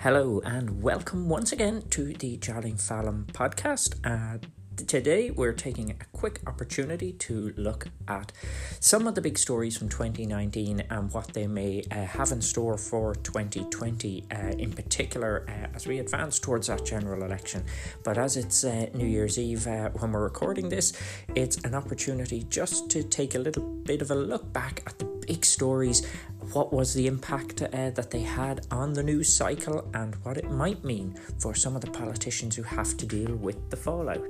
Hello and welcome once again to the Jarling Fallon podcast. Today we're taking a quick opportunity to look at some of the big stories from 2019 and what they may have in store for 2020, in particular as we advance towards that general election. But as it's New Year's Eve when we're recording this, it's an opportunity just to take a little bit of a look back at the big stories. What was the impact that they had on the news cycle and what it might mean for some of the politicians who have to deal with the fallout.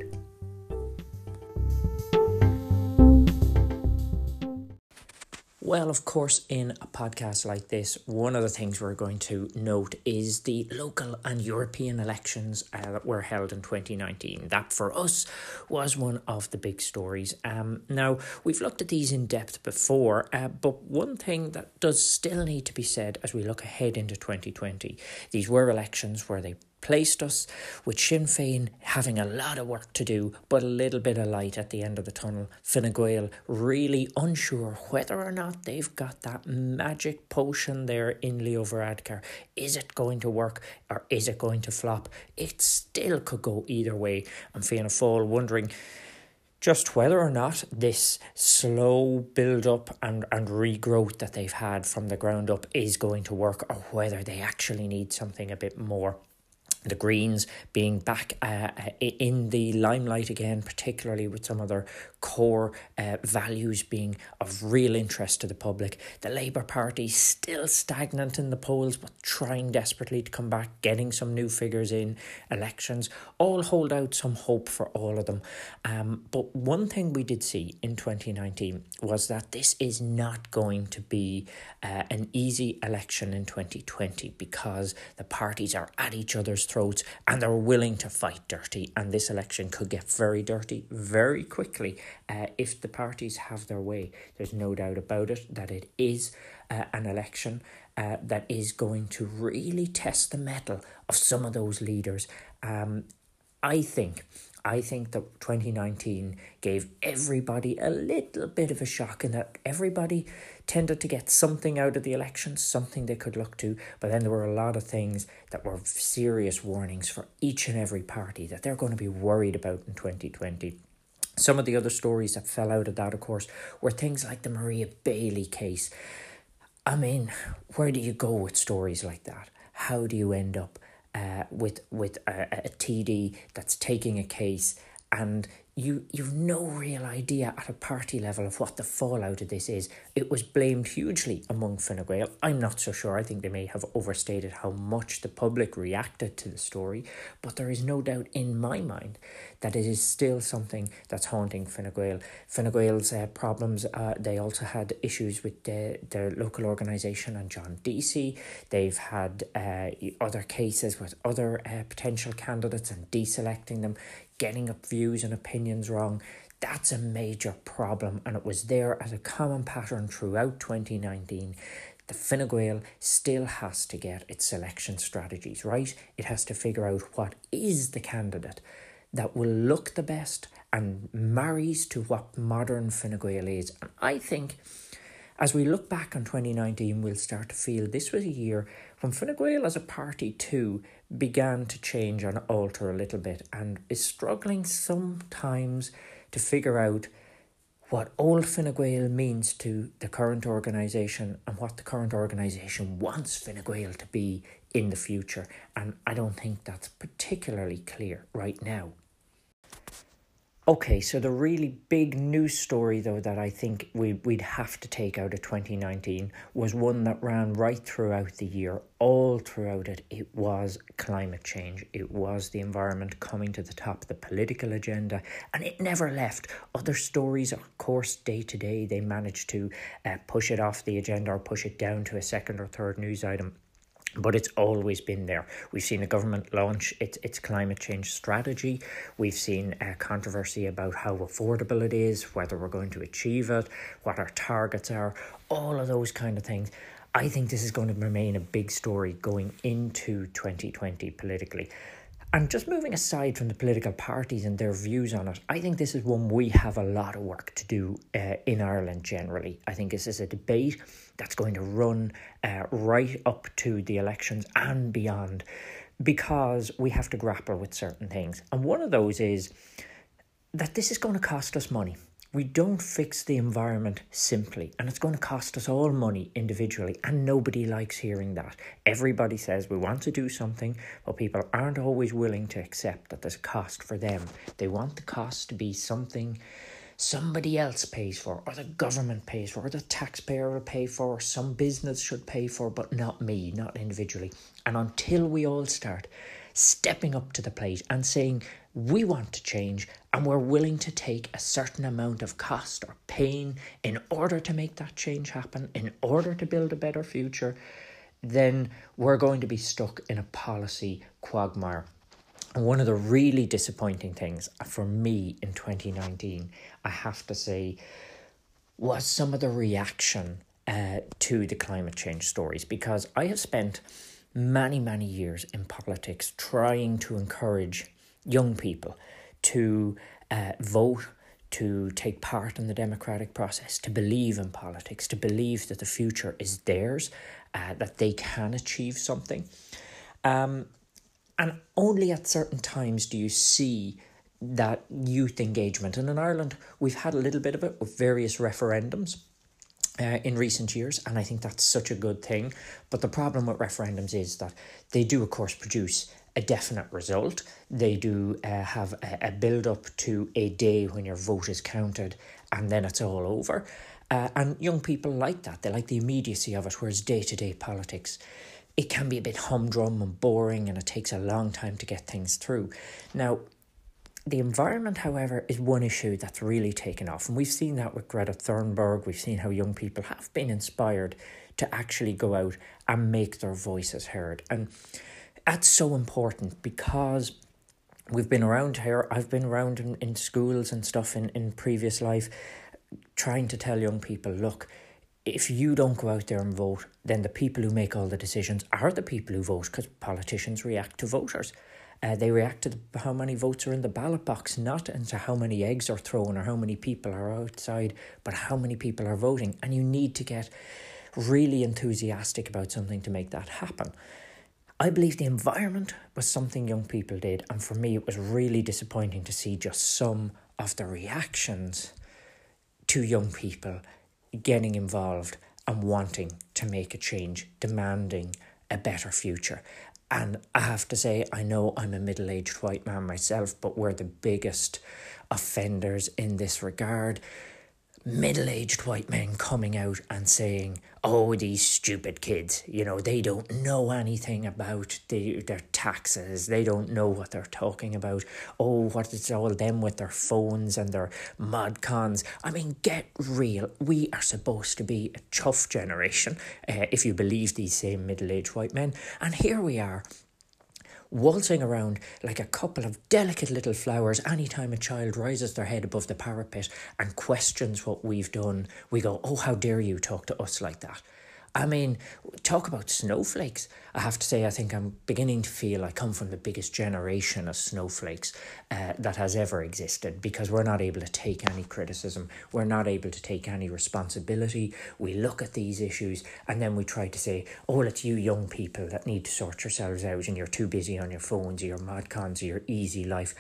Well, of course, in a podcast like this, one of the things we're going to note is the local and European elections that were held in 2019. That, for us, was one of the big stories. Now, we've looked at these in depth before, but one thing that does still need to be said as we look ahead into 2020, these were elections where they placed us with Sinn Féin having a lot of work to do, but a little bit of light at the end of the tunnel. Fine Gael really unsure whether or not they've got that magic potion there in Leo Varadkar. Is it going to work or is it going to flop? It still could go either way. And Fianna Fáil wondering just whether or not this slow build-up and regrowth that they've had from the ground up is going to work, or whether they actually need something a bit more. The Greens being back in the limelight again, particularly with some of their core values being of real interest to the public. The Labour Party still stagnant in the polls, but trying desperately to come back, getting some new figures in elections. All hold out some hope for all of them. But one thing we did see in 2019 was that this is not going to be an easy election in 2020, because the parties are at each other's throats and they're willing to fight dirty, and this election could get very dirty very quickly if the parties have their way. There's no doubt about it that it is an election that is going to really test the mettle of some of those leaders. I think that 2019 gave everybody a little bit of a shock, in that everybody tended to get something out of the election, something they could look to, but then there were a lot of things that were serious warnings for each and every party that they're going to be worried about in 2020. Some of the other stories that fell out of that, of course, were things like the Maria Bailey case. I mean, where do you go with stories like that? How do you end up with a TD that's taking a case, and you've no real idea at a party level of what the fallout of this is? It was blamed hugely among Fine Gael. I'm not so sure. I think they may have overstated how much the public reacted to the story, but there is no doubt in my mind that it is still something that's haunting Fine Gael. Fine Gael's problems, they also had issues with their local organisation and John Deasy. They've had other cases with other potential candidates and deselecting them, getting up views and opinions wrong. That's a major problem, and it was there as a common pattern throughout 2019. The Fine Gael still has to get its selection strategies right. It has to figure out what is the candidate that will look the best and marries to what modern Fine Gael is. And I think as we look back on 2019, we'll start to feel this was a year when Fine Gael as a party too began to change and alter a little bit, and is struggling sometimes to figure out what old Fine Gael means to the current organisation and what the current organisation wants Fine Gael to be in the future. And I don't think that's particularly clear right now. Okay, so the really big news story, though, that I think we'd have to take out of 2019 was one that ran right throughout the year. All throughout it, it was climate change. It was the environment coming to the top of the political agenda, and it never left. Other stories, of course, day to day, they managed to push it off the agenda or push it down to a second or third news item. But it's always been there. We've seen the government launch its climate change strategy. We've seen controversy about how affordable it is, whether we're going to achieve it, what our targets are, all of those kind of things. I think this is going to remain a big story going into 2020 politically. And just moving aside from the political parties and their views on it, I think this is one we have a lot of work to do in Ireland generally. I think this is a debate that's going to run right up to the elections and beyond, because we have to grapple with certain things. And one of those is that this is going to cost us money. We don't fix the environment simply, and it's going to cost us all money individually, and nobody likes hearing that. Everybody says we want to do something, but people aren't always willing to accept that there's a cost for them. They want the cost to be something somebody else pays for, or the government pays for, or the taxpayer will pay for, or some business should pay for, but not me, not individually. And until we all start stepping up to the plate and saying we want to change and we're willing to take a certain amount of cost or pain in order to make that change happen, in order to build a better future, then we're going to be stuck in a policy quagmire. And one of the really disappointing things for me in 2019, I have to say, was some of the reaction to the climate change stories, because I have spent many years in politics trying to encourage young people to vote, to take part in the democratic process, to believe in politics, to believe that the future is theirs, that they can achieve something. And only at certain times do you see that youth engagement. And in Ireland, we've had a little bit of it with various referendums in recent years, and I think that's such a good thing. But the problem with referendums is that they do, of course, produce a definite result. They do have a build-up to a day when your vote is counted, and then it's all over. And young people like that. They like the immediacy of it, whereas day-to-day politics, it can be a bit humdrum and boring, and it takes a long time to get things through. Now, the environment, however, is one issue that's really taken off. And we've seen that with Greta Thunberg. We've seen how young people have been inspired to actually go out and make their voices heard. And that's so important, because we've been around here. I've been around in schools and stuff in previous life, trying to tell young people, look, if you don't go out there and vote, then the people who make all the decisions are the people who vote, because politicians react to voters. They react to how many votes are in the ballot box, not into how many eggs are thrown or how many people are outside, but how many people are voting. And you need to get really enthusiastic about something to make that happen. I believe the environment was something young people did, and for me it was really disappointing to see just some of the reactions to young people getting involved and wanting to make a change, demanding a better future. And I have to say, I know I'm a middle-aged white man myself, but we're the biggest offenders in this regard. Middle-aged white men coming out and saying, oh, these stupid kids, they don't know anything about their taxes. They don't know what they're talking about. Oh, what it's all them with their phones and their mod cons. I mean, get real. We are supposed to be a tough generation, if you believe these same middle-aged white men. And here we are, waltzing around like a couple of delicate little flowers. Anytime a child rises their head above the parapet and questions what we've done, we go, oh, how dare you talk to us like that? I mean, talk about snowflakes. I have to say, I think I'm beginning to feel I come from the biggest generation of snowflakes that has ever existed, because we're not able to take any criticism. We're not able to take any responsibility. We look at these issues and then we try to say, oh, it's you young people that need to sort yourselves out, and you're too busy on your phones, or your mod cons, or your easy life.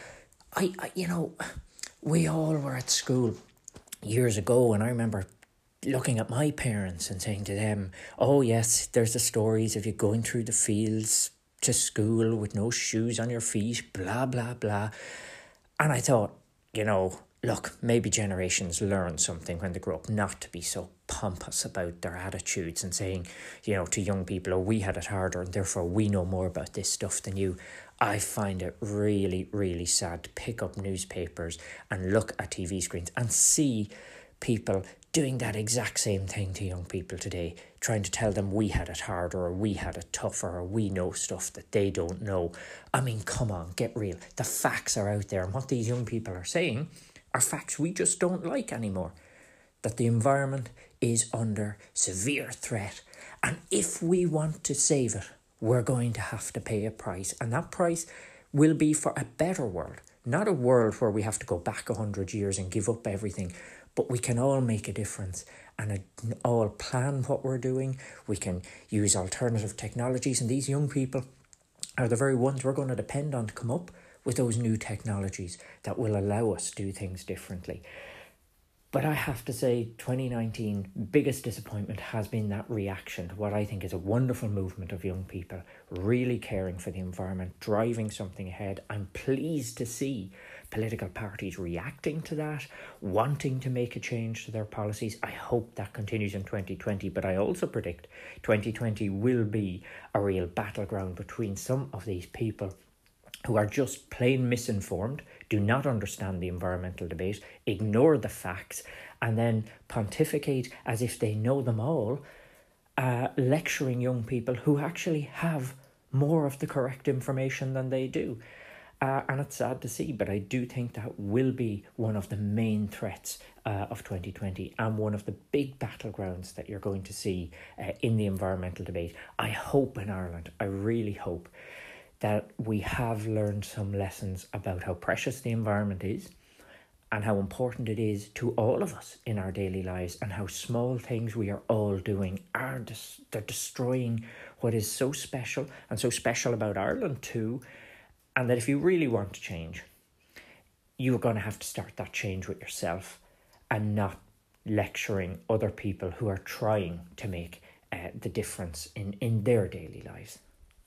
We all were at school years ago, and I remember looking at my parents and saying to them, oh yes, there's the stories of you going through the fields to school with no shoes on your feet, blah, blah, blah. And I thought, look, maybe generations learn something when they grow up, not to be so pompous about their attitudes and saying, to young people, oh, we had it harder and therefore we know more about this stuff than you. I find it really, really sad to pick up newspapers and look at TV screens and see people doing that exact same thing to young people today, trying to tell them we had it harder, or we had it tougher, or we know stuff that they don't know. I mean, come on, get real. The facts are out there, and what these young people are saying are facts we just don't like anymore. That the environment is under severe threat, and if we want to save it, we're going to have to pay a price, and that price will be for a better world. Not a world where we have to go back 100 years and give up everything, but we can all make a difference and all plan what we're doing. We can use alternative technologies, and these young people are the very ones we're going to depend on to come up with those new technologies that will allow us to do things differently. But I have to say, 2019, biggest disappointment has been that reaction to what I think is a wonderful movement of young people really caring for the environment, driving something ahead. I'm pleased to see political parties reacting to that, wanting to make a change to their policies. I hope that continues in 2020, but I also predict 2020 will be a real battleground between some of these people who are just plain misinformed, do not understand the environmental debate, ignore the facts, and then pontificate as if they know them all, lecturing young people who actually have more of the correct information than they do. And it's sad to see, but I do think that will be one of the main threats of 2020 and one of the big battlegrounds that you're going to see in the environmental debate. I hope in Ireland, I really hope, that we have learned some lessons about how precious the environment is and how important it is to all of us in our daily lives, and how small things we are all doing they're destroying what is so special and so special about Ireland too. And that if you really want to change, you're going to have to start that change with yourself and not lecturing other people who are trying to make the difference in their daily lives.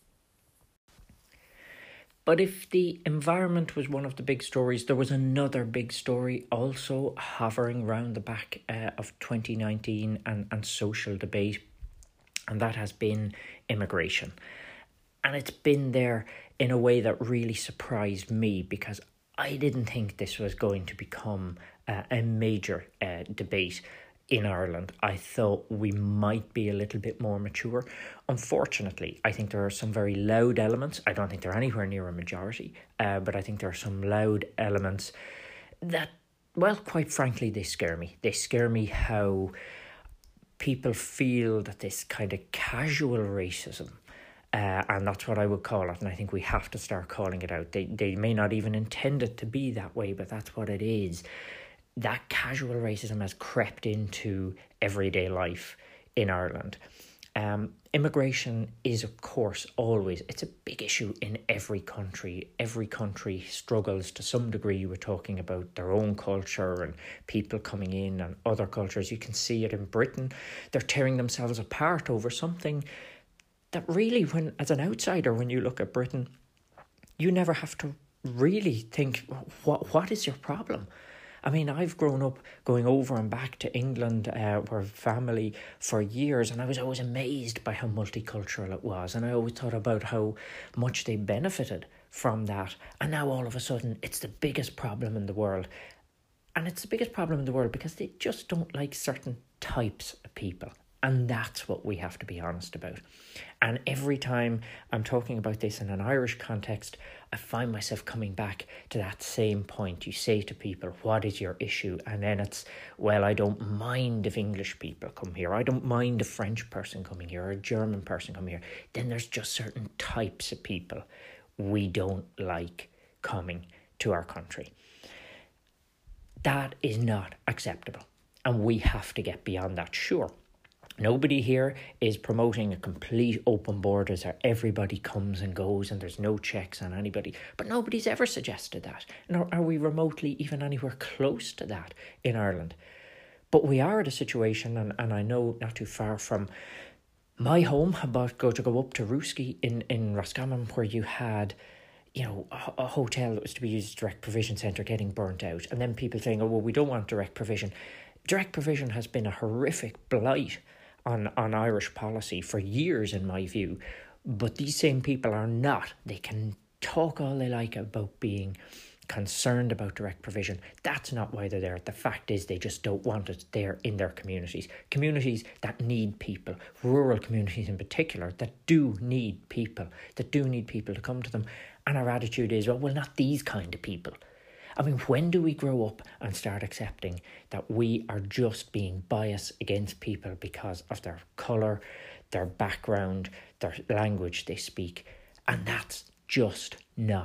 But if the environment was one of the big stories, there was another big story also hovering around the back of 2019 and social debate, and that has been immigration. And it's been there in a way that really surprised me, because I didn't think this was going to become a major debate in Ireland. I thought we might be a little bit more mature. Unfortunately, I think there are some very loud elements. I don't think they're anywhere near a majority, but I think there are some loud elements that, well, quite frankly, they scare me. They scare me how people feel that this kind of casual racism, and that's what I would call it, and I think we have to start calling it out. They may not even intend it to be that way, but that's what it is. That casual racism has crept into everyday life in Ireland. Immigration is, of course, it's a big issue in every country. Every country struggles to some degree with talking about their own culture and people coming in and other cultures. You can see it in Britain. They're tearing themselves apart over something that really, when as an outsider, when you look at Britain, you never have to really think, what is your problem? I mean, I've grown up going over and back to England, where family for years, and I was always amazed by how multicultural it was. And I always thought about how much they benefited from that. And now all of a sudden, it's the biggest problem in the world. And it's the biggest problem in the world because they just don't like certain types of people. And that's what we have to be honest about. And every time I'm talking about this in an Irish context, I find myself coming back to that same point. You say to people, what is your issue? And then it's, well, I don't mind if English people come here. I don't mind a French person coming here or a German person coming here. Then there's just certain types of people we don't like coming to our country. That is not acceptable. And we have to get beyond that. Sure, nobody here is promoting a complete open borders where everybody comes and goes and there's no checks on anybody. But nobody's ever suggested that. Nor are we remotely even anywhere close to that in Ireland. But we are at a situation, and I know not too far from my home, about to go up to Ruski in Roscommon, where you had, a hotel that was to be used as a direct provision centre getting burnt out. And then people saying, oh, well, we don't want direct provision. Direct provision has been a horrific blight on Irish policy for years, in my view. But these same people are not. They can talk all they like about being concerned about direct provision. That's not why they're there. The fact is they just don't want it there in their communities. Communities that need people, rural communities in particular, that do need people to come to them. And our attitude is, well, not these kind of people. I mean, when do we grow up and start accepting that we are just being biased against people because of their colour, their background, their language they speak? And that's just not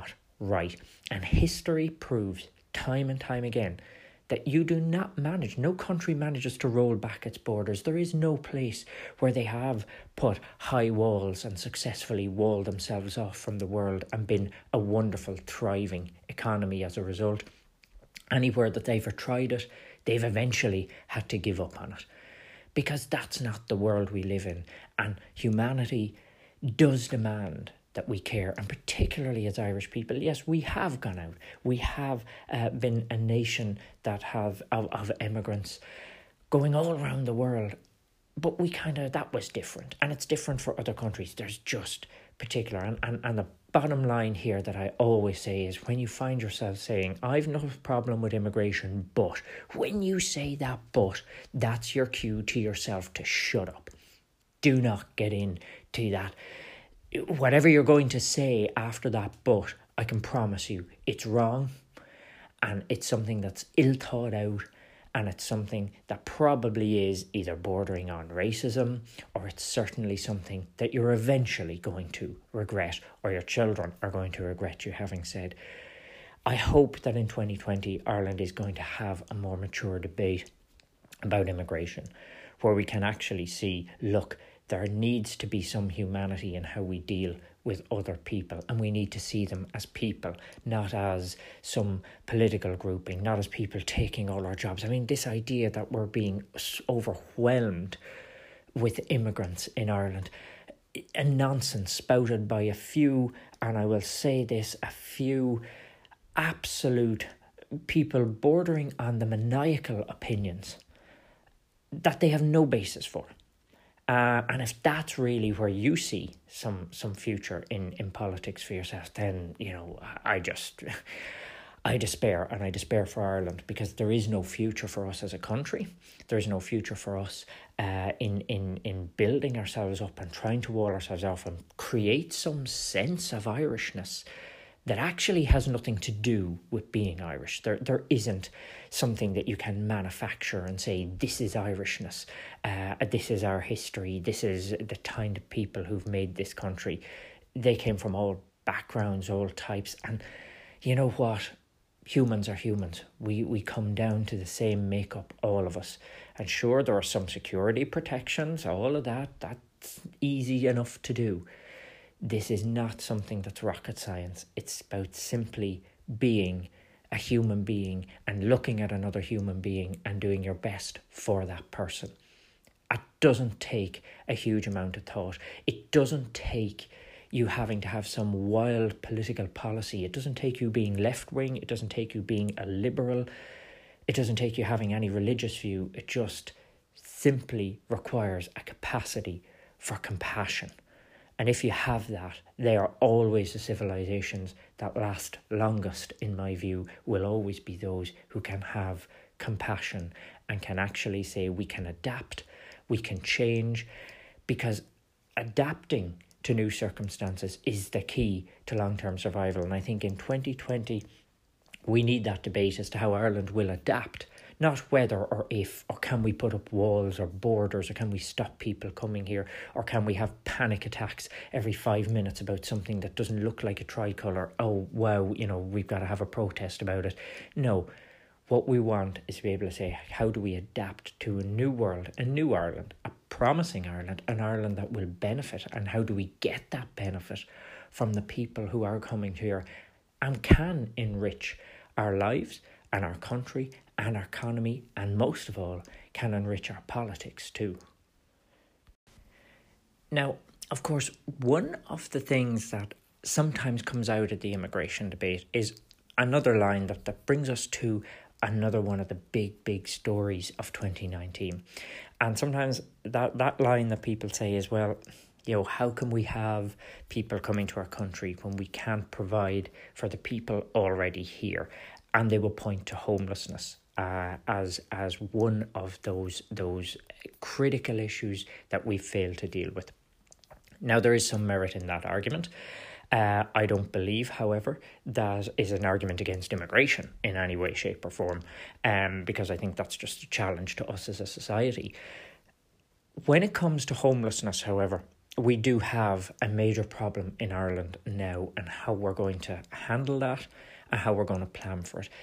right. And history proves time and time again that you do not manage, no country manages to roll back its borders. There is no place where they have put high walls and successfully walled themselves off from the world and been a wonderful, thriving economy as a result. Anywhere that they've tried it, they've eventually had to give up on it. Because that's not the world we live in. And humanity does demand that we care, and particularly as Irish people. Yes, we have gone out. We have been a nation that have of immigrants going all around the world. But that was different. And it's different for other countries. There's just particular. And the bottom line here that I always say is when you find yourself saying, I've no problem with immigration, but when you say that but, that's your cue to yourself to shut up. Do not get into that. Whatever you're going to say after that but, I can promise you it's wrong, and it's something that's ill thought out, and it's something that probably is either bordering on racism, or it's certainly something that you're eventually going to regret, or your children are going to regret you having said. I hope that in 2020 Ireland is going to have a more mature debate about immigration, where we can actually see, look, there needs to be some humanity in how we deal with other people, and we need to see them as people, not as some political grouping, not as people taking all our jobs. I mean, this idea that we're being overwhelmed with immigrants in Ireland, a nonsense spouted by a few, and I will say this, a few absolute people bordering on the maniacal opinions that they have no basis for. And if that's really where you see some future in politics for yourself, then, I despair, and I despair for Ireland, because there is no future for us as a country. There is no future for us in building ourselves up and trying to wall ourselves off and create some sense of Irishness that actually has nothing to do with being Irish. There isn't something that you can manufacture and say, this is Irishness, this is our history, this is the kind of people who've made this country. They came from all backgrounds, all types, and you know what? Humans are humans. We come down to the same makeup, all of us. And sure, there are some security protections, all of that's easy enough to do. This is not something that's rocket science. It's about simply being a human being and looking at another human being and doing your best for that person. It doesn't take a huge amount of thought. It doesn't take you having to have some wild political policy. It doesn't take you being left-wing. It doesn't take you being a liberal. It doesn't take you having any religious view. It just simply requires a capacity for compassion. And if you have that, they are always the civilizations that last longest, in my view, will always be those who can have compassion and can actually say we can adapt, we can change, because adapting to new circumstances is the key to long-term survival. And I think in 2020, we need that debate as to how Ireland will adapt. Not whether or if, or can we put up walls or borders, or can we stop people coming here, or can we have panic attacks every 5 minutes about something that doesn't look like a tricolour. Oh, wow, we've got to have a protest about it. No, what we want is to be able to say, how do we adapt to a new world, a new Ireland, a promising Ireland, an Ireland that will benefit, and how do we get that benefit from the people who are coming here and can enrich our lives and our country and our economy, and most of all, can enrich our politics too. Now, of course, one of the things that sometimes comes out of the immigration debate is another line that brings us to another one of the big stories of 2019. And sometimes that line that people say is, well, how can we have people coming to our country when we can't provide for the people already here? And they will point to homelessness as one of those critical issues that we fail to deal with. Now, there is some merit in that argument. I don't believe, however, that is an argument against immigration in any way, shape or form, because I think that's just a challenge to us as a society. When it comes to homelessness, however, we do have a major problem in Ireland now, and how we're going to handle that and how we're going to plan for it.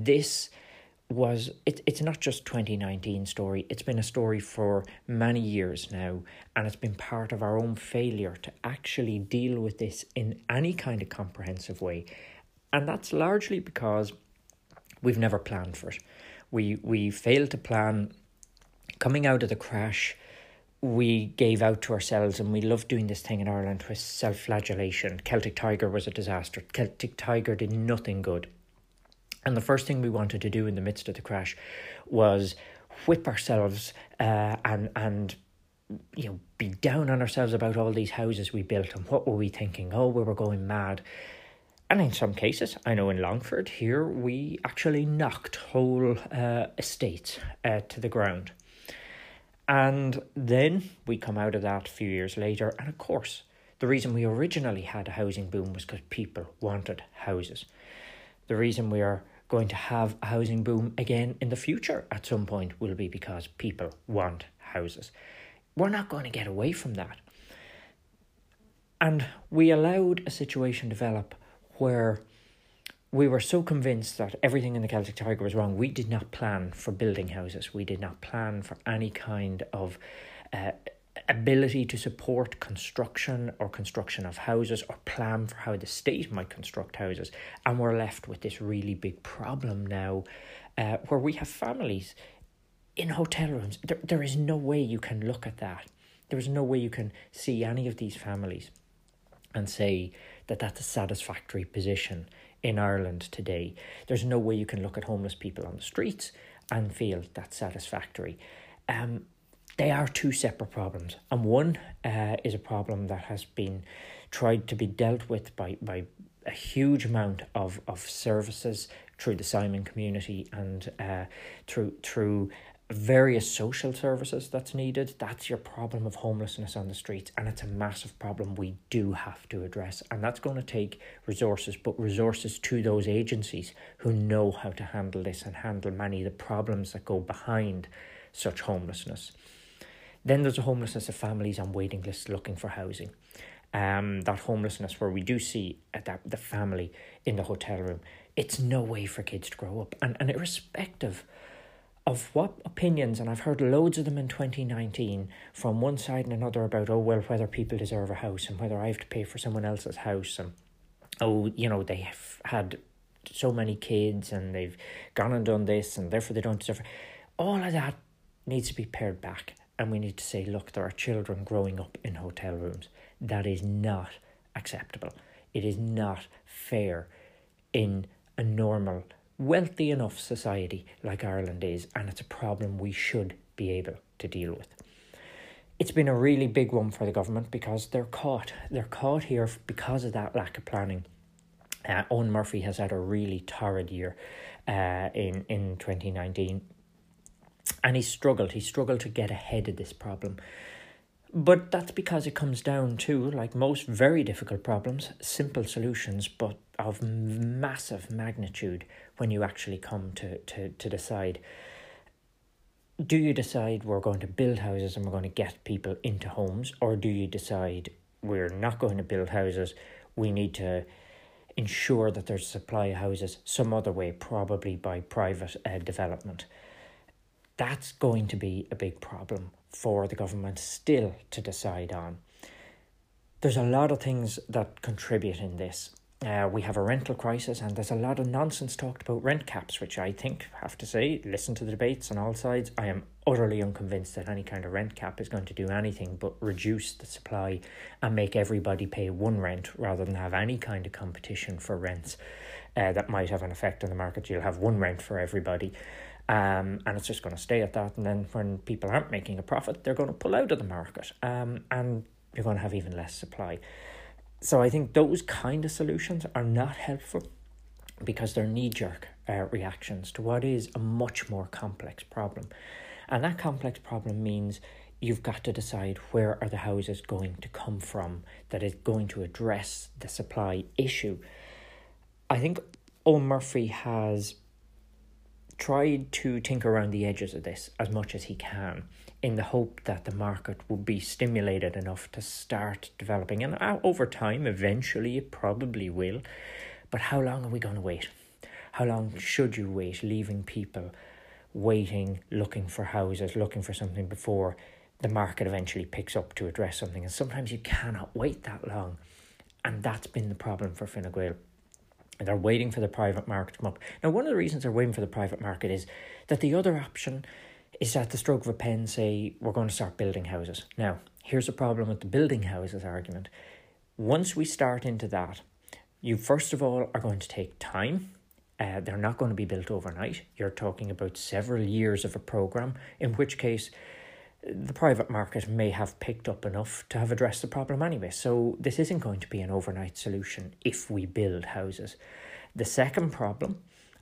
It's not just 2019 story, it's been a story for many years now, and it's been part of our own failure to actually deal with this in any kind of comprehensive way. And that's largely because we've never planned for it. We failed to plan. Coming out of the crash, we gave out to ourselves, and we loved doing this thing in Ireland with self-flagellation. Celtic Tiger was a disaster. Celtic Tiger did nothing good. And the first thing we wanted to do in the midst of the crash was whip ourselves and be down on ourselves about all these houses we built, and what were we thinking? Oh, we were going mad. And in some cases, I know in Longford here, we actually knocked whole estates to the ground. And then we come out of that a few years later, and of course, the reason we originally had a housing boom was because people wanted houses. The reason we are going to have a housing boom again in the future at some point will be because people want houses. We're not going to get away from that. And we allowed a situation develop where we were so convinced that everything in the Celtic Tiger was wrong. We did not plan for building houses. We did not plan for any kind of ability to support construction of houses, or plan for how the state might construct houses. And we're left with this really big problem now where we have families in hotel rooms. There is no way you can look at that. There is no way you can see any of these families and say that that's a satisfactory position in Ireland today. There's no way you can look at homeless people on the streets and feel that's satisfactory. They are two separate problems, and one is a problem that has been tried to be dealt with by a huge amount of services through the Simon community and through various social services that's needed. That's your problem of homelessness on the streets, and it's a massive problem we do have to address, and that's going to take resources, but resources to those agencies who know how to handle this and handle many of the problems that go behind such homelessness. Then there's a homelessness of families on waiting lists looking for housing. That homelessness where we do see the family in the hotel room. It's no way for kids to grow up. And irrespective of what opinions, and I've heard loads of them in 2019 from one side and another about, whether people deserve a house and whether I have to pay for someone else's house. And, they have had so many kids and they've gone and done this and therefore they don't deserve it. All of that needs to be pared back. And we need to say, look, there are children growing up in hotel rooms. That is not acceptable. It is not fair in a normal, wealthy enough society like Ireland is. And it's a problem we should be able to deal with. It's been a really big one for the government because they're caught. They're caught here because of that lack of planning. Eoin Murphy has had a really torrid year in 2019. And he struggled to get ahead of this problem. But that's because it comes down to, like most very difficult problems, simple solutions, but of massive magnitude when you actually come to decide. Do you decide we're going to build houses and we're going to get people into homes? Or do you decide we're not going to build houses, we need to ensure that there's a supply of houses some other way, probably by private development? That's going to be a big problem for the government still to decide on. There's a lot of things that contribute in this. We have a rental crisis, and there's a lot of nonsense talked about rent caps, which I think, have to say, listen to the debates on all sides. I am utterly unconvinced that any kind of rent cap is going to do anything but reduce the supply and make everybody pay one rent rather than have any kind of competition for rents that might have an effect on the market. You'll have one rent for everybody. And it's just going to stay at that. And then when people aren't making a profit, they're going to pull out of the market. And you're going to have even less supply. So I think those kind of solutions are not helpful because they're knee-jerk reactions to what is a much more complex problem. And that complex problem means you've got to decide where are the houses going to come from that is going to address the supply issue. I think Eoin Murphy has tried to tinker around the edges of this as much as he can in the hope that the market would be stimulated enough to start developing. And over time, eventually, it probably will. But how long are we going to wait? How long should you wait, leaving people waiting, looking for houses, looking for something before the market eventually picks up to address something? And sometimes you cannot wait that long. And that's been the problem for Fine Gael. They're waiting for the private market to come up. Now, one of the reasons they're waiting for the private market is that the other option is at the stroke of a pen say, we're going to start building houses. Now, here's the problem with the building houses argument. Once we start into that, you first of all are going to take time. They're not going to be built overnight. You're talking about several years of a programme, in which case the private market may have picked up enough to have addressed the problem anyway. So this isn't going to be an overnight solution if we build houses. The second problem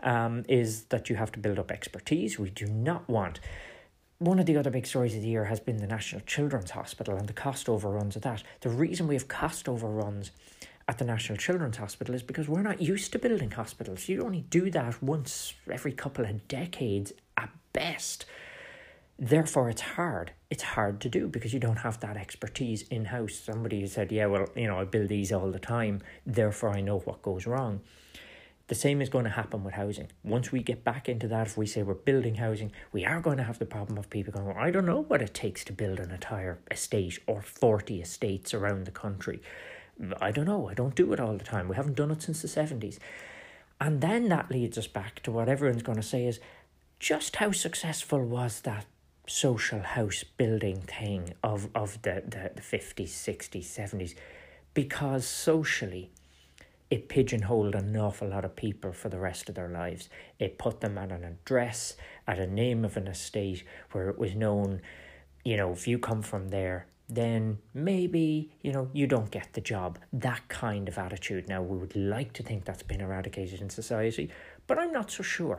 is that you have to build up expertise. We do not want... One of the other big stories of the year has been the National Children's Hospital and the cost overruns of that. The reason we have cost overruns at the National Children's Hospital is because we're not used to building hospitals. You only do that once every couple of decades at best. Therefore, it's hard. It's hard to do because you don't have that expertise in-house. Somebody said, yeah, well, I build these all the time, therefore I know what goes wrong. The same is going to happen with housing. Once we get back into that, if we say we're building housing, we are going to have the problem of people going, well, I don't know what it takes to build an entire estate or 40 estates around the country. I don't know. I don't do it all the time. We haven't done it since the 70s. And then that leads us back to what everyone's going to say is, just how successful was that social house building thing of the 50s, 60s, 70s? Because socially, it pigeonholed an awful lot of people for the rest of their lives. It put them at an address, at a name of an estate where it was known, if you come from there, then maybe, you don't get the job. That kind of attitude. Now, we would like to think that's been eradicated in society, but I'm not so sure.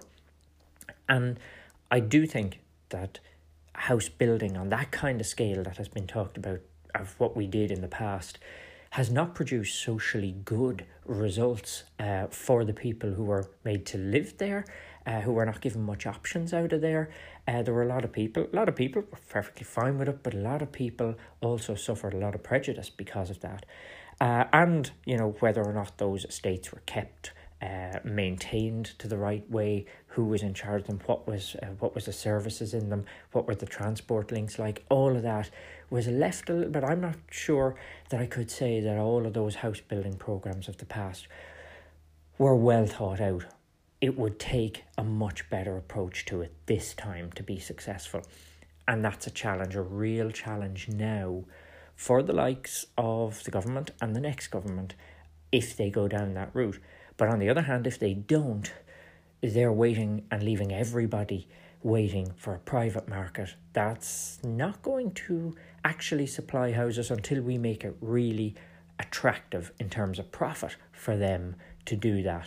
And I do think that house building on that kind of scale that has been talked about of what we did in the past has not produced socially good results for the people who were made to live there, who were not given much options out of there. There were a lot of people were perfectly fine with it, but a lot of people also suffered a lot of prejudice because of that. And, whether or not those estates were kept, maintained to the right way, who was in charge of them, what was the services in them, what were the transport links like, all of that was left a little bit. I'm not sure that I could say that all of those house building programs of the past were well thought out. It would take a much better approach to it this time to be successful. And that's a challenge, a real challenge now for the likes of the government and the next government if they go down that route. But on the other hand, if they don't, they're waiting and leaving everybody waiting for a private market that's not going to actually supply houses until we make it really attractive in terms of profit for them to do that.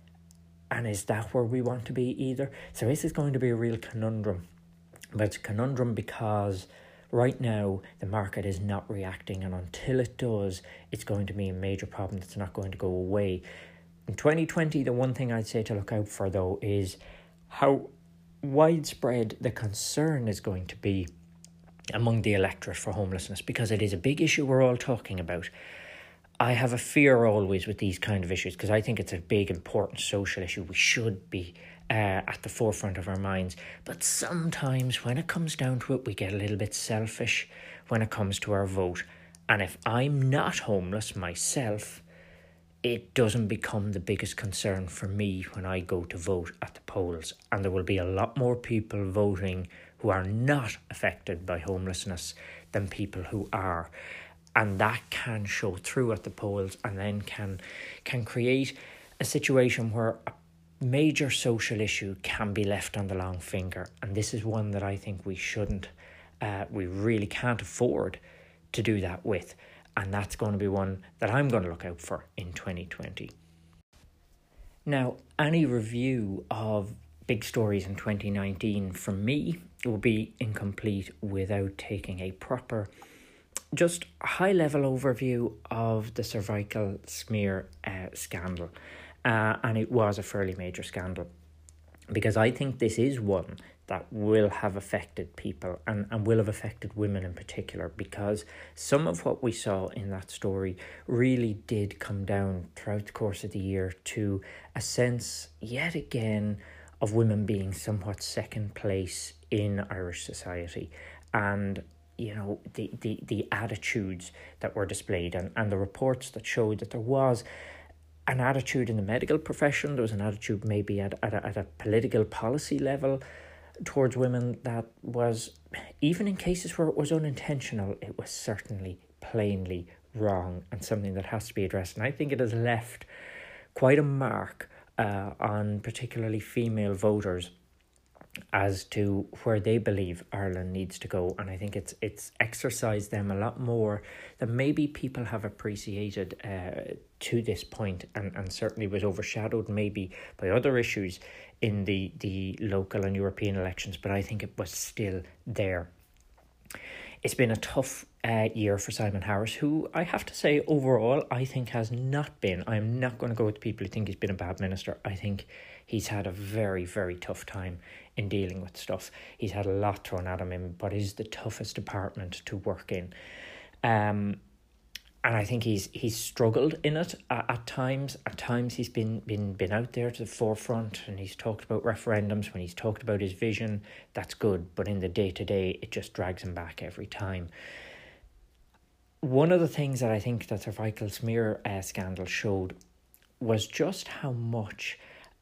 And is that where we want to be either? So this is going to be a real conundrum. But it's a conundrum because right now the market is not reacting, and until it does, it's going to be a major problem that's not going to go away. In 2020, the one thing I'd say to look out for, though, is how widespread the concern is going to be among the electorate for homelessness, because it is a big issue we're all talking about. I have a fear always with these kind of issues because I think it's a big, important social issue. We should be at the forefront of our minds. But sometimes when it comes down to it, we get a little bit selfish when it comes to our vote. And if I'm not homeless myself, it doesn't become the biggest concern for me when I go to vote at the polls. And there will be a lot more people voting who are not affected by homelessness than people who are. And that can show through at the polls and then can create a situation where a major social issue can be left on the long finger. And this is one that I think we really can't afford to do that with. And that's going to be one that I'm going to look out for in 2020. Now, any review of big stories in 2019 from me will be incomplete without taking a proper, just high-level overview of the cervical smear scandal. And it was a fairly major scandal, because I think this is one that will have affected people and will have affected women in particular, because some of what we saw in that story really did come down throughout the course of the year to a sense, yet again, of women being somewhat second place in Irish society. And the attitudes that were displayed and the reports that showed that there was an attitude in the medical profession, there was an attitude maybe at a political policy level towards women that was, even in cases where it was unintentional, it was certainly plainly wrong and something that has to be addressed. And I think it has left quite a mark on particularly female voters as to where they believe Ireland needs to go. And I think it's exercised them a lot more than maybe people have appreciated to this point, and certainly was overshadowed maybe by other issues in the local and European elections, but I think it was still there. It's been a tough year for Simon Harris, who I have to say overall I think has not been, I'm not going to go with the people who think he's been a bad minister. I think he's had a very, very tough time in dealing with stuff. He's had a lot thrown at him in what is the toughest department to work in. And I think he's struggled in it at times. At times he's been out there to the forefront, and he's talked about referendums. When he's talked about his vision, that's good. But in the day-to-day, it just drags him back every time. One of the things that I think that the cervical smear scandal showed was just how much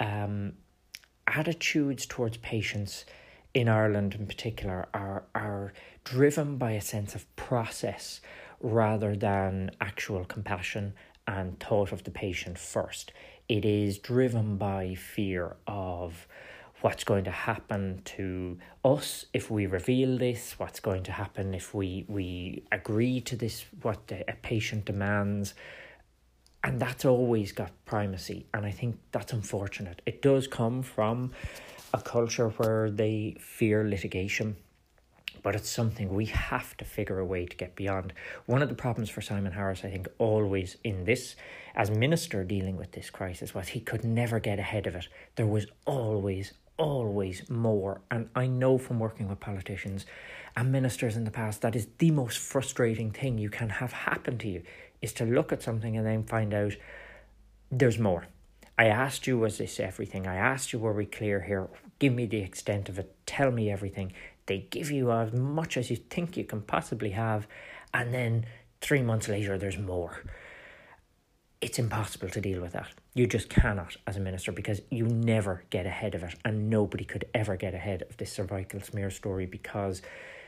attitudes towards patients in Ireland in particular are driven by a sense of process rather than actual compassion and thought of the patient first. It is driven by fear of what's going to happen to us if we reveal this, what's going to happen if we agree to this, what a patient demands. And that's always got primacy, and I think that's unfortunate. It does come from a culture where they fear litigation, but it's something we have to figure a way to get beyond. One of the problems for Simon Harris, I think, always in this, as minister dealing with this crisis, was he could never get ahead of it. There was always more. And I know from working with politicians and ministers in the past, that is the most frustrating thing you can have happen to you, is to look at something and then find out there's more. I asked you, was this everything? I asked you, were we clear here? Give me the extent of it. Tell me everything. They give you as much as you think you can possibly have, and then 3 months later, there's more. It's impossible to deal with that. You just cannot as a minister, because you never get ahead of it, and nobody could ever get ahead of this cervical smear story, because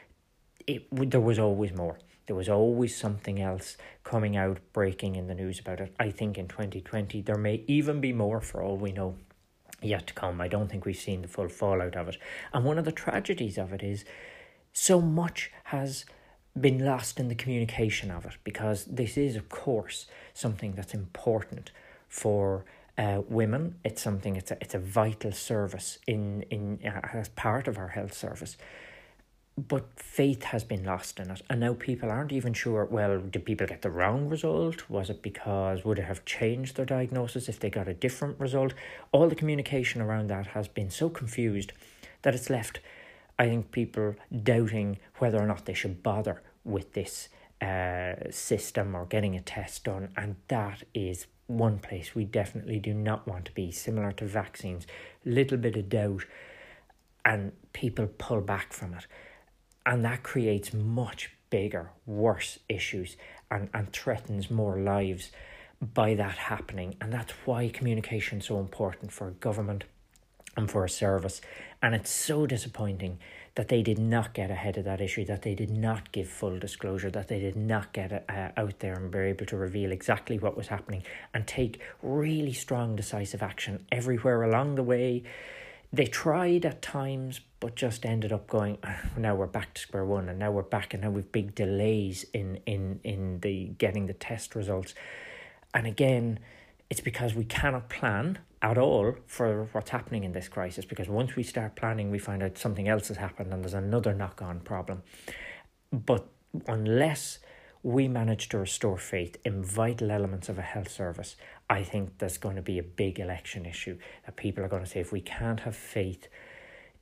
there was always more. There was always something else coming out, breaking in the news about it. I think in 2020, there may even be more, for all we know, yet to come. I don't think we've seen the full fallout of it. And one of the tragedies of it is so much has been lost in the communication of it, because this is, of course, something that's important for women. It's something, it's a vital service in as part of our health service. But faith has been lost in it, and now people aren't even sure, well, did people get the wrong result? Was it because, would it have changed their diagnosis if they got a different result? All the communication around that has been so confused that it's left, I think, people doubting whether or not they should bother with this system or getting a test done. And that is one place we definitely do not want to be. Similar to vaccines, little bit of doubt and people pull back from it. And that creates much bigger, worse issues and threatens more lives by that happening. And that's why communication is so important for a government and for a service. And it's so disappointing that they did not get ahead of that issue, that they did not give full disclosure, that they did not get out there and be able to reveal exactly what was happening and take really strong, decisive action everywhere along the way. They tried at times, but just ended up going, now we're back to square one, and now we're back, and now we've big delays in the getting the test results. And again, it's because we cannot plan at all for what's happening in this crisis, because once we start planning, we find out something else has happened and there's another knock-on problem. But unless we manage to restore faith in vital elements of a health service, I think there's going to be a big election issue that people are going to say, if we can't have faith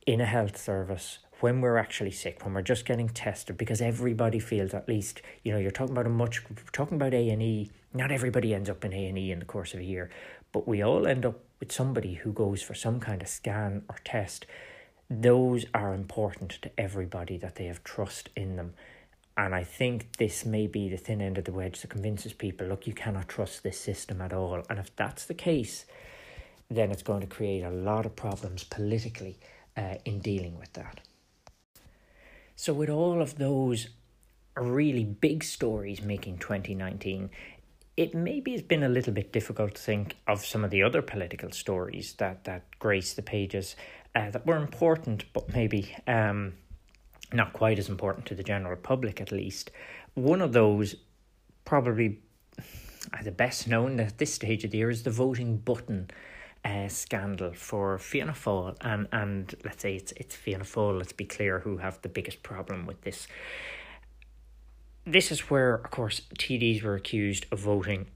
in a health service, when we're actually sick, when we're just getting tested, because everybody feels, at least, you're talking about A&E. Not everybody ends up in A&E in the course of a year, but we all end up with somebody who goes for some kind of scan or test. Those are important to everybody, that they have trust in them. And I think this may be the thin end of the wedge that convinces people, look, you cannot trust this system at all. And if that's the case, then it's going to create a lot of problems politically in dealing with that. So with all of those really big stories making 2019, it maybe has been a little bit difficult to think of some of the other political stories that grace the pages that were important, but maybe not quite as important to the general public, at least. One of those, probably the best known at this stage of the year, is the voting button scandal for Fianna Fáil. And let's say it's Fianna Fáil, let's be clear, who have the biggest problem with this. This is where, of course, TDs were accused of voting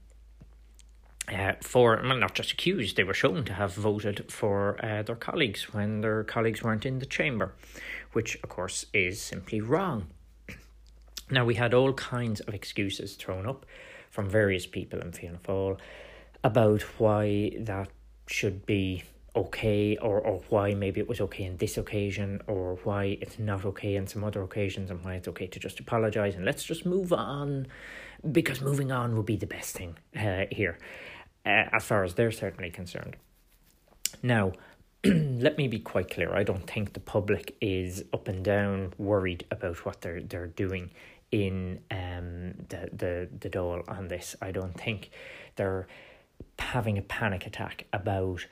not just accused, they were shown to have voted for their colleagues when their colleagues weren't in the chamber, which, of course, is simply wrong. Now, we had all kinds of excuses thrown up from various people in Fianna Fáil about why that should be okay, or why maybe it was okay in this occasion, or why it's not okay in some other occasions, and why it's okay to just apologise and let's just move on, because moving on will be the best thing here, as far as they're certainly concerned. Now, let me be quite clear. I don't think the public is up and down worried about what they're doing in the Dáil on this. I don't think they're having a panic attack about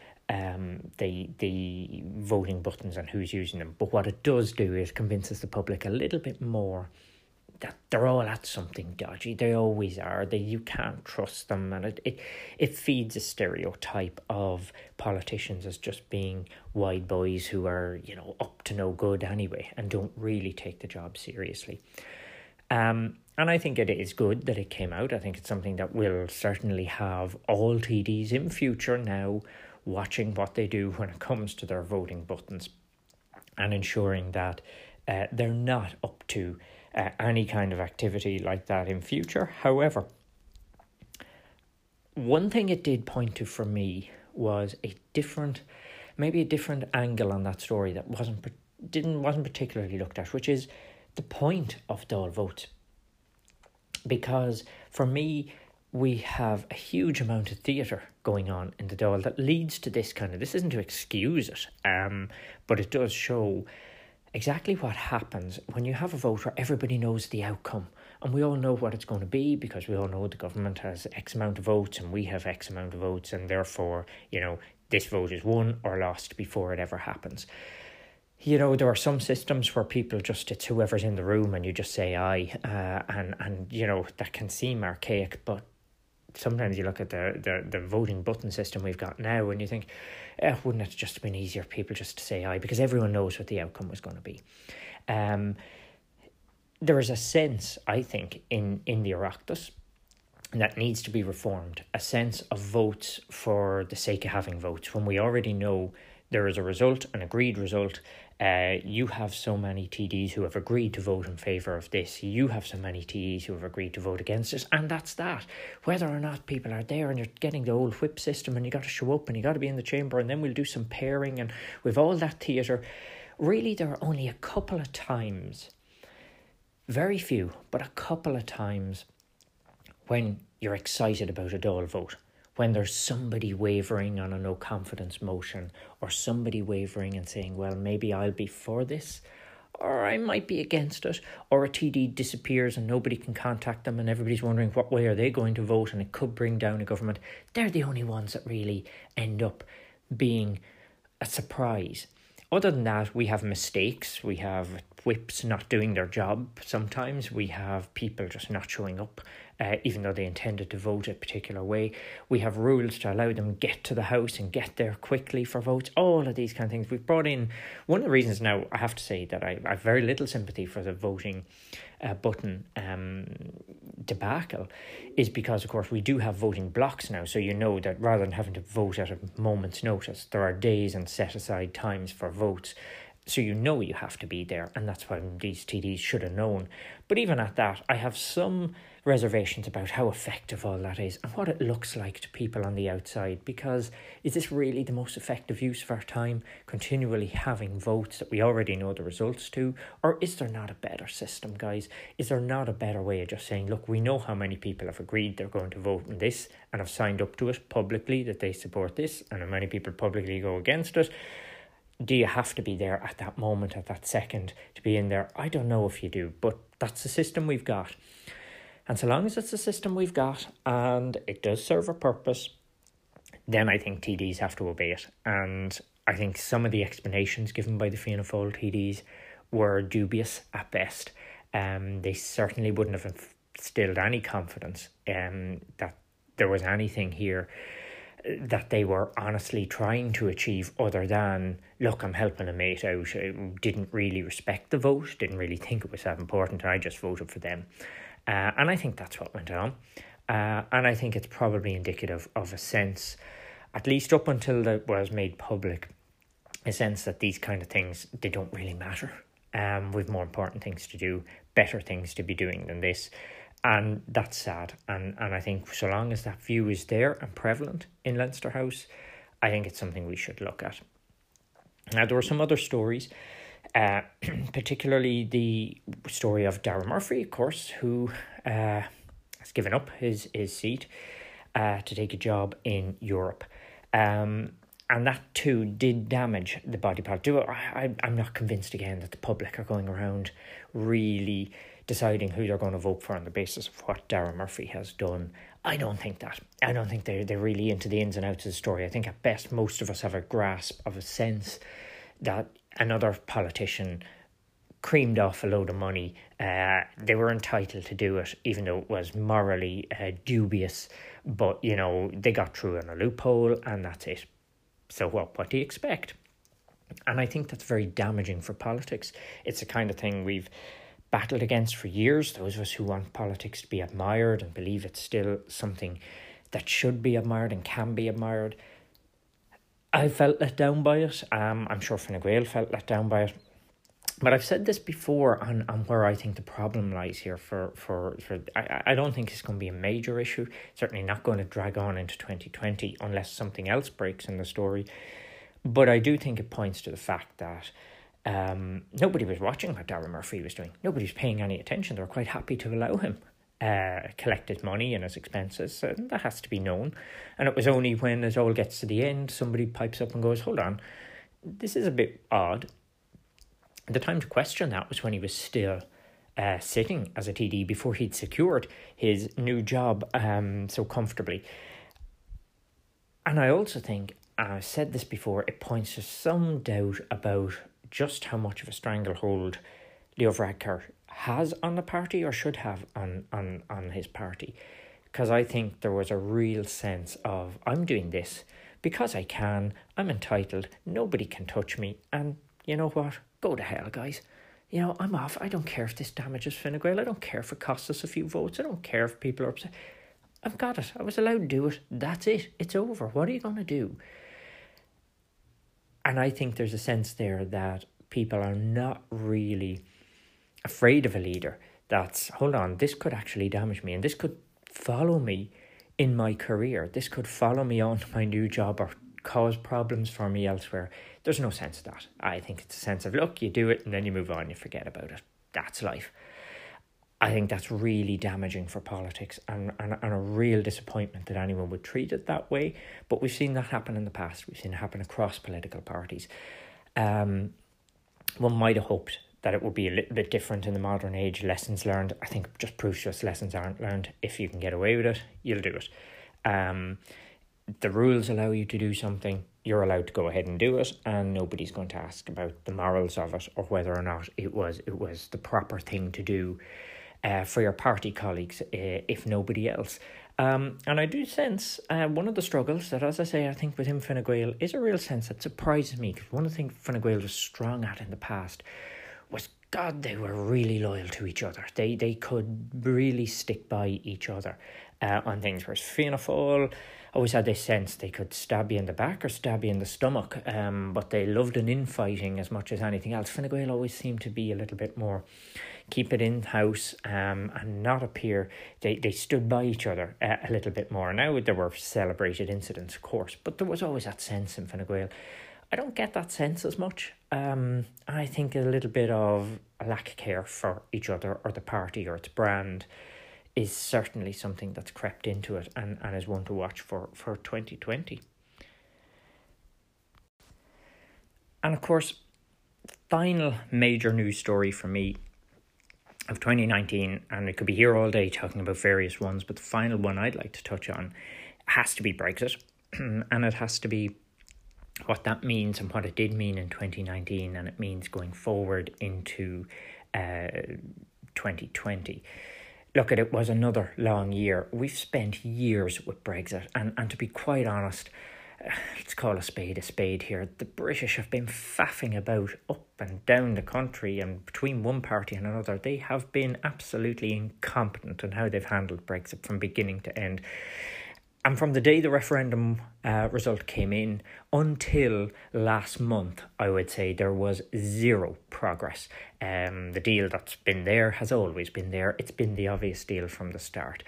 the voting buttons and who's using them. But what it does do is convinces the public a little bit more that they're all at something dodgy. They always are. You can't trust them, and it feeds a stereotype of politicians as just being wide boys who are, up to no good anyway and don't really take the job seriously. And I think it is good that it came out. I think it's something that will certainly have all TDs in future now watching what they do when it comes to their voting buttons and ensuring that they're not up to any kind of activity like that in future. However, one thing it did point to for me was a different angle on that story that wasn't particularly looked at, which is the point of Dáil votes. Because for me, we have a huge amount of theatre going on in the Dáil that leads to this isn't to excuse it, but it does show exactly what happens when you have a vote where everybody knows the outcome, and we all know what it's going to be because we all know the government has X amount of votes and we have X amount of votes, and therefore, this vote is won or lost before it ever happens. There are some systems where people it's whoever's in the room and you just say aye, and that can seem archaic, but sometimes you look at the voting button system we've got now and you think, wouldn't it just have been easier for people just to say aye, because everyone knows what the outcome was going to be. There is a sense, I think, in the Oireachtas that needs to be reformed, a sense of votes for the sake of having votes, when we already know there is a result, an agreed result. You have so many TDs who have agreed to vote in favour of this. You have so many TDs who have agreed to vote against it. And that's that. Whether or not people are there, and you're getting the old whip system and you got to show up and you got to be in the chamber, and then we'll do some pairing and we've all that theatre. Really, there are only a couple of times, very few, but a couple of times when you're excited about a Dáil vote. When there's somebody wavering on a no confidence motion, or somebody wavering and saying, well, maybe I'll be for this, or I might be against it, or a TD disappears and nobody can contact them and everybody's wondering what way are they going to vote and it could bring down a government. They're the only ones that really end up being a surprise. Other than that, we have mistakes. We have whips not doing their job sometimes. We have people just not showing up, even though they intended to vote a particular way. We have rules to allow them get to the house and get there quickly for votes. All of these kind of things. We've brought in, one of the reasons now, I have to say that I have very little sympathy for the voting button debacle, is because, of course, we do have voting blocks now. So you know that rather than having to vote at a moment's notice, there are days and set aside times for votes. So you know you have to be there, and that's why these TDs should have known. But even at that, I have some reservations about how effective all that is and what it looks like to people on the outside, because is this really the most effective use of our time, continually having votes that we already know the results to? Or is there not a better system, guys? Is there not a better way of just saying, look, we know how many people have agreed they're going to vote in this and have signed up to it publicly that they support this, and how many people publicly go against it? Do you have to be there at that moment, at that second, to be in there? I don't know if you do, but that's the system we've got. And so long as it's the system we've got and it does serve a purpose, then I think TDs have to obey it. And I think some of the explanations given by the Fianna Fáil TDs were dubious at best. They certainly wouldn't have instilled any confidence that there was anything here that they were honestly trying to achieve other than, look, I'm helping a mate out. I didn't really respect the vote, didn't really think it was that important, and I just voted for them. And I think that's what went on. And I think it's probably indicative of a sense, at least up until it was made public, a sense that these kind of things, they don't really matter. We've more important things to do, better things to be doing than this. And that's sad. And I think so long as that view is there and prevalent in Leinster House, I think it's something we should look at. Now, there were some other stories, particularly the story of Darragh Murphy, of course, who has given up his seat to take a job in Europe. And that too did damage the body politic. I'm not convinced again that the public are going around really deciding who they're going to vote for on the basis of what Darragh Murphy has done. I don't think that. I don't think they're really into the ins and outs of the story. I think at best most of us have a grasp of a sense that another politician creamed off a load of money. They were entitled to do it, even though it was morally dubious. But, you know, they got through in a loophole and that's it. So what do you expect? And I think that's very damaging for politics. It's the kind of thing we've battled against for years, those of us who want politics to be admired and believe it's still something that should be admired and can be admired. I felt let down by it. I'm sure Fine Gael felt let down by it. But I've said this before on where I think the problem lies here I don't think it's going to be a major issue. Certainly not going to drag on into 2020 unless something else breaks in the story. But I do think it points to the fact that nobody was watching what Darragh Murphy was doing. Nobody was paying any attention. They were quite happy to allow him collect his money and his expenses, and that has to be known. And it was only when it all gets to the end, somebody pipes up and goes, hold on, this is a bit odd. The time to question that was when he was still sitting as a TD before he'd secured his new job so comfortably. And I also think, I've said this before, it points to some doubt about just how much of a stranglehold Leo Varadkar has on the party or should have on his party. Because I think there was a real sense of, I'm doing this because I can, I'm entitled, nobody can touch me, and you know what? Go to hell, guys. You know, I'm off. I don't care if this damages Fine Gael. I don't care if it costs us a few votes. I don't care if people are upset. I've got it. I was allowed to do it. That's it. It's over. What are you going to do? And I think there's a sense there that people are not really afraid of a leader that's, hold on, this could actually damage me and this could follow me in my career. This could follow me on to my new job or cause problems for me elsewhere. There's no sense of that. I think it's a sense of, look, you do it and then you move on, you forget about it. That's life. I think that's really damaging for politics and a real disappointment that anyone would treat it that way. But we've seen that happen in the past. We've seen it happen across political parties. One might have hoped that it would be a little bit different in the modern age. Lessons learned, I think, just proves just lessons aren't learned. If you can get away with it, you'll do it. The rules allow you to do something, you're allowed to go ahead and do it, and nobody's going to ask about the morals of it or whether or not it was the proper thing to do for your party colleagues, if nobody else. And I do sense one of the struggles that, as I say, I think within Fine Gael is a real sense that surprises me, because one of the things Fine Gael was strong at in the past was, God, they were really loyal to each other. They could really stick by each other on things. Whereas Fianna Fáil, always had this sense they could stab you in the back or stab you in the stomach, but they loved an infighting as much as anything else. Fine Gael always seemed to be a little bit more keep it in-house and not appear. They stood by each other a little bit more. Now there were celebrated incidents, of course, but there was always that sense in Fine Gael. I don't get that sense as much. I think a little bit of a lack of care for each other or the party or its brand is certainly something that's crept into it and is one to watch for 2020. And of course, final major news story for me of 2019, and we could be here all day talking about various ones, but the final one I'd like to touch on has to be Brexit. And it has to be what that means and what it did mean in 2019, and it means going forward into 2020. Look, it was another long year. We've spent years with Brexit, and to be quite honest, let's call a spade here. The British have been faffing about up and down the country and between one party and another. They have been absolutely incompetent in how they've handled Brexit from beginning to end. And from the day the referendum result came in until last month, I would say there was zero progress. The deal that's been there has always been there. It's been the obvious deal from the start.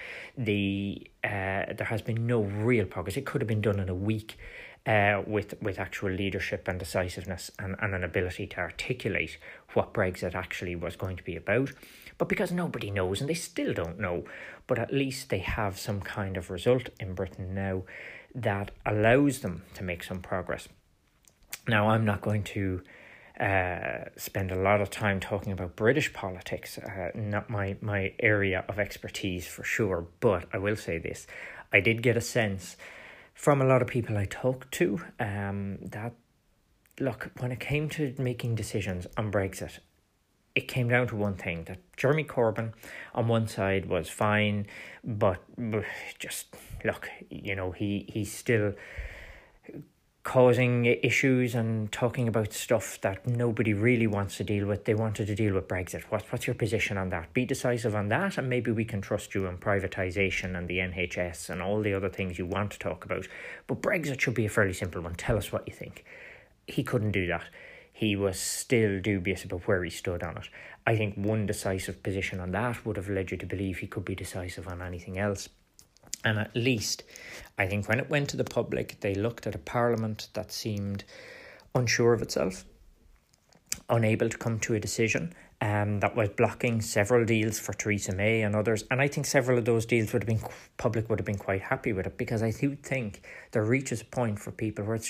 There has been no real progress. It could have been done in a week with actual leadership and decisiveness and an ability to articulate what Brexit actually was going to be about. But because nobody knows, and they still don't know, but at least they have some kind of result in Britain now that allows them to make some progress. Now, I'm not going to spend a lot of time talking about British politics, not my area of expertise for sure, but I will say this. I did get a sense from a lot of people I talked to that, look, when it came to making decisions on Brexit, it came down to one thing, that Jeremy Corbyn on one side was fine, but just, look, you know, he's still causing issues and talking about stuff that nobody really wants to deal with. They wanted to deal with Brexit. What's your position on that? Be decisive on that, and maybe we can trust you on privatisation and the NHS and all the other things you want to talk about. But Brexit should be a fairly simple one. Tell us what you think. He couldn't do that. He was still dubious about where he stood on it. I think one decisive position on that would have led you to believe he could be decisive on anything else. And at least, I think when it went to the public, they looked at a parliament that seemed unsure of itself, unable to come to a decision, that was blocking several deals for Theresa May and others. And I think several of those deals would have been quite happy with it, because I do think there reaches a point for people where it's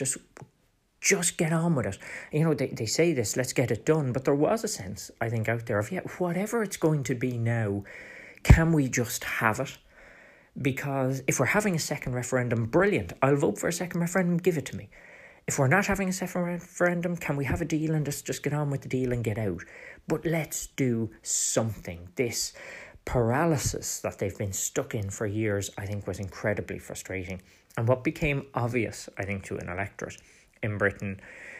just get on with it. You know, they say this, let's get it done. But there was a sense, I think, out there of, whatever it's going to be now, can we just have it? Because if we're having a second referendum, brilliant. I'll vote for a second referendum, give it to me. If we're not having a second referendum, can we have a deal and just get on with the deal and get out? But let's do something. This paralysis that they've been stuck in for years, I think, was incredibly frustrating. And what became obvious, I think, to an electorate in Britain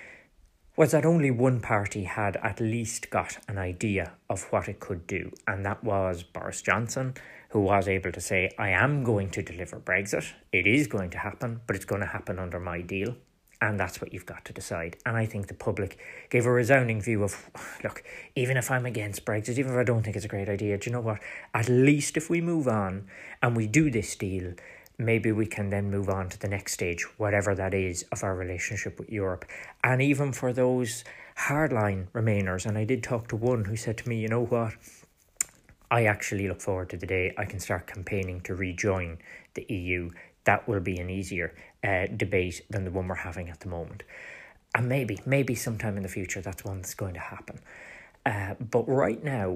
was that only one party had at least got an idea of what it could do, and that was Boris Johnson, who was able to say, I am going to deliver Brexit, it is going to happen, but it's going to happen under my deal, and that's what you've got to decide. And I think the public gave a resounding view of, look, even if I'm against Brexit, even if I don't think it's a great idea, do you know what, at least if we move on and we do this deal, maybe we can then move on to the next stage, whatever that is, of our relationship with Europe. And even for those hardline Remainers, and I did talk to one who said to me, you know what, I actually look forward to the day I can start campaigning to rejoin the EU. That will be an easier debate than the one we're having at the moment. And maybe sometime in the future that's one that's going to happen. But right now,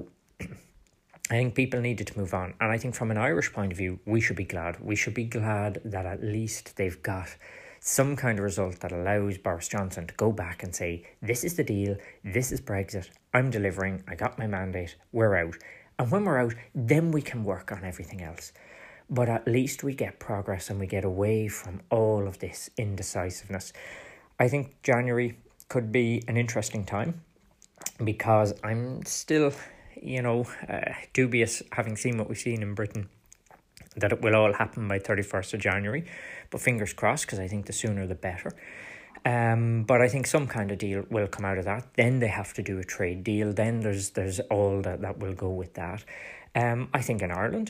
I think people needed to move on. And I think from an Irish point of view, we should be glad. We should be glad that at least they've got some kind of result that allows Boris Johnson to go back and say, this is the deal, this is Brexit, I'm delivering, I got my mandate, we're out. And when we're out, then we can work on everything else. But at least we get progress and we get away from all of this indecisiveness. I think January could be an interesting time, because I'm still, dubious, having seen what we've seen in Britain that it will all happen by 31st of January. But fingers crossed, because I think the sooner the better. But I think some kind of deal will come out of that. Then they have to do a trade deal. Then there's all that will go with that. I think in Ireland,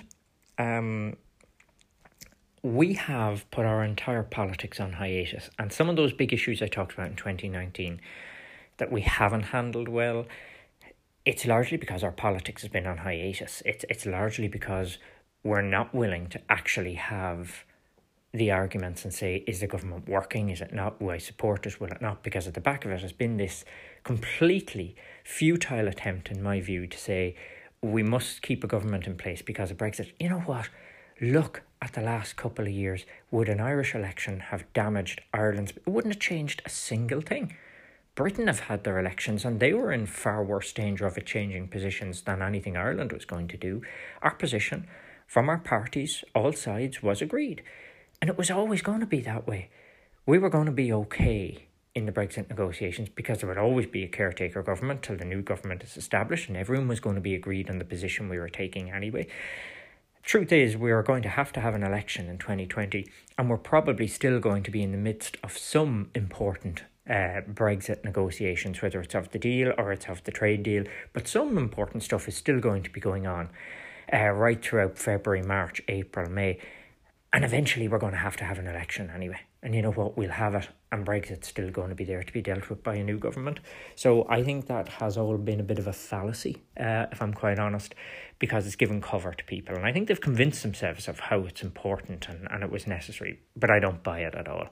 we have put our entire politics on hiatus. And some of those big issues I talked about in 2019 that we haven't handled well, it's largely because our politics has been on hiatus. It's largely because we're not willing to actually have the arguments and say, is the government working? Is it not? Will I support it? Will it not? Because at the back of it has been this completely futile attempt, in my view, to say we must keep a government in place because of Brexit. You know what? Look at the last couple of years. Would an Irish election have damaged Ireland's? It wouldn't have changed a single thing. Britain have had their elections and they were in far worse danger of it changing positions than anything Ireland was going to do. Our position from our parties, all sides, was agreed. And it was always going to be that way. We were going to be okay in the Brexit negotiations because there would always be a caretaker government till the new government is established, and everyone was going to be agreed on the position we were taking anyway. Truth is, we are going to have an election in 2020, and we're probably still going to be in the midst of some important Brexit negotiations, whether it's of the deal or it's of the trade deal, but some important stuff is still going to be going on right throughout February, March, April, May. And eventually we're going to have an election anyway. And you know what? We'll have it. And Brexit's still going to be there to be dealt with by a new government. So I think that has all been a bit of a fallacy, if I'm quite honest, because it's given cover to people. And I think they've convinced themselves of how it's important and it was necessary. But I don't buy it at all.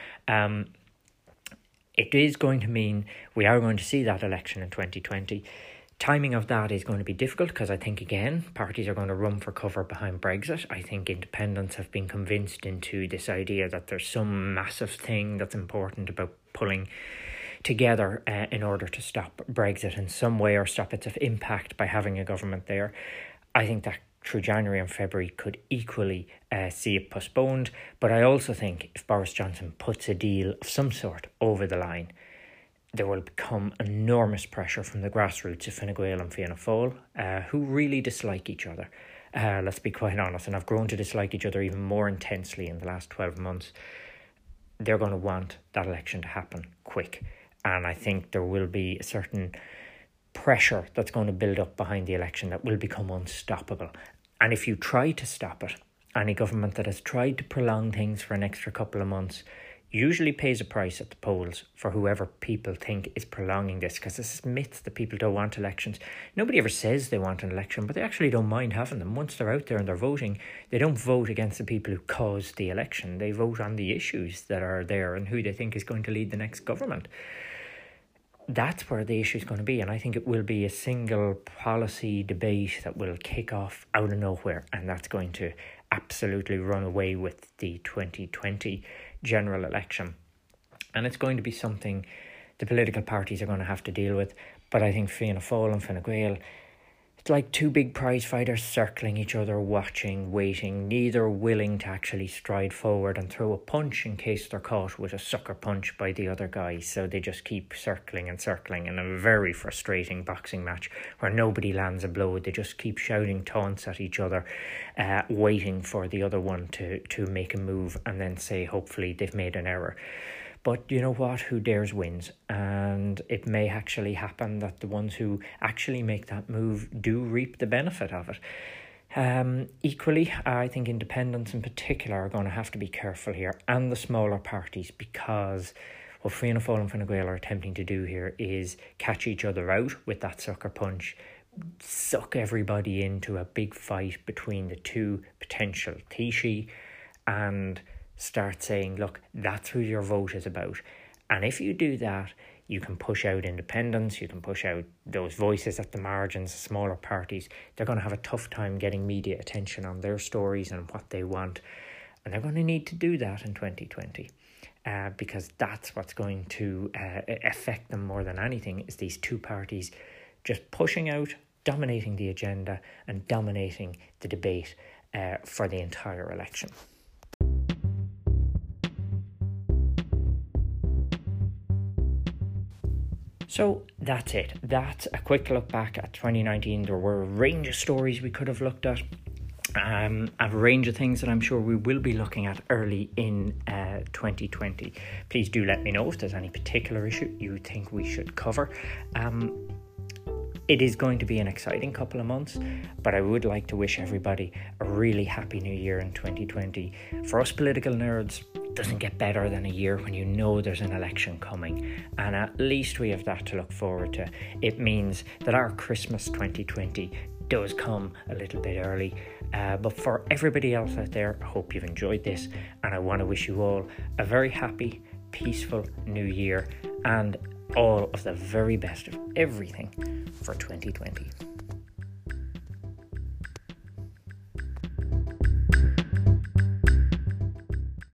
It is going to mean we are going to see that election in 2020. Timing of that is going to be difficult because I think, again, parties are going to run for cover behind Brexit. I think independents have been convinced into this idea that there's some massive thing that's important about pulling together in order to stop Brexit in some way or stop its impact by having a government there. I think that through January and February could equally see it postponed. But I also think if Boris Johnson puts a deal of some sort over the line, there will become enormous pressure from the grassroots of Fine Gael and Fianna Fáil, who really dislike each other. Let's be quite honest, and have grown to dislike each other even more intensely in the last 12 months. They're going to want that election to happen quick. And I think there will be a certain pressure that's going to build up behind the election that will become unstoppable. And if you try to stop it, any government that has tried to prolong things for an extra couple of months usually pays a price at the polls for whoever people think is prolonging this, because this is myth that people don't want elections. Nobody ever says they want an election, but they actually don't mind having them. Once they're out there and they're voting, they don't vote against the people who caused the election. They vote on the issues that are there and who they think is going to lead the next government. That's where the issue is going to be, and I think it will be a single policy debate that will kick off out of nowhere, and that's going to absolutely run away with the 2020 general election. And it's going to be something the political parties are going to have to deal with. But I think Fianna Fáil and Fine Gael, it's like two big prize fighters circling each other, watching, waiting, neither willing to actually stride forward and throw a punch in case they're caught with a sucker punch by the other guy. So they just keep circling and circling in a very frustrating boxing match where nobody lands a blow. They just keep shouting taunts at each other, waiting for the other one to make a move and then say hopefully they've made an error. But you know what? Who dares wins. And it may actually happen that the ones who actually make that move do reap the benefit of it. Equally, I think independents in particular are going to have to be careful here, and the smaller parties, because what Fianna Fáil and Fine Gael are attempting to do here is catch each other out with that sucker punch, suck everybody into a big fight between the two potential Taoiseach, and start saying, look, that's who your vote is about. And if you do that, you can push out independents, you can push out those voices at the margins, the smaller parties. They're going to have a tough time getting media attention on their stories and what they want. And they're going to need to do that in 2020. Because that's what's going to affect them more than anything, is these two parties just pushing out, dominating the agenda and dominating the debate for the entire election. So that's it. That's a quick look back at 2019. There were a range of stories we could have looked at. a range of things that I'm sure we will be looking at early in 2020. Please do let me know if there's any particular issue you think we should cover. It is going to be an exciting couple of months, but I would like to wish everybody a really happy new year in 2020. For us political nerds, it doesn't get better than a year when you know there's an election coming, and at least we have that to look forward to. It means that our Christmas 2020 does come a little bit early, but for everybody else out there, I hope you've enjoyed this, and I want to wish you all a very happy, peaceful new year, and all of the very best of everything for 2020.